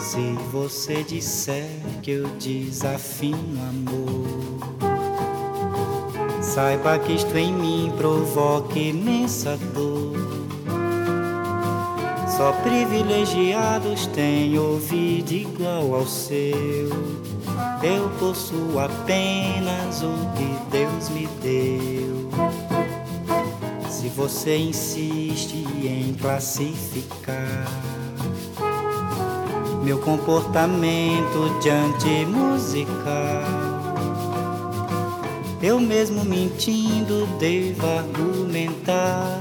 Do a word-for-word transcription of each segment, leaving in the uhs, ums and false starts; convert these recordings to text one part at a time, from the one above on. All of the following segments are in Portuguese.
Se você disser que eu desafino amor, saiba que isto em mim provoca imensa dor. Só privilegiados têm ouvido igual ao seu. Eu possuo apenas o que Deus me deu. Se você insiste em classificar meu comportamento diante musical, eu mesmo mentindo devo argumentar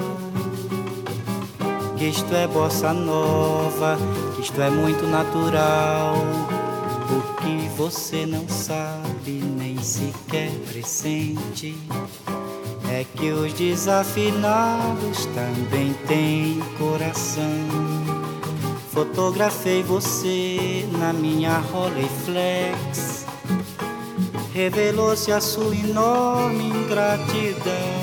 que isto é bossa nova, que isto é muito natural. O que você não sabe nem sequer pressente é que os desafinados também têm coração. Fotografei você na minha Rolleiflex, revelou-se a sua enorme ingratidão.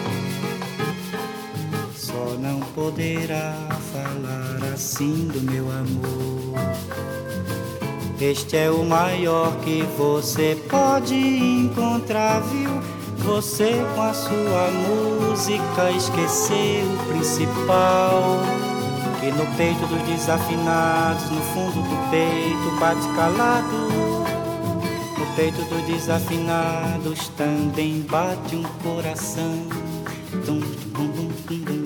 Só não poderá falar assim do meu amor. Este é o maior que você pode encontrar, viu? Você com a sua música esqueceu o principal, que no peito dos desafinados, no fundo do peito bate calado. No peito dos desafinados também bate um coração. Tum, tum, tum, tum, tum.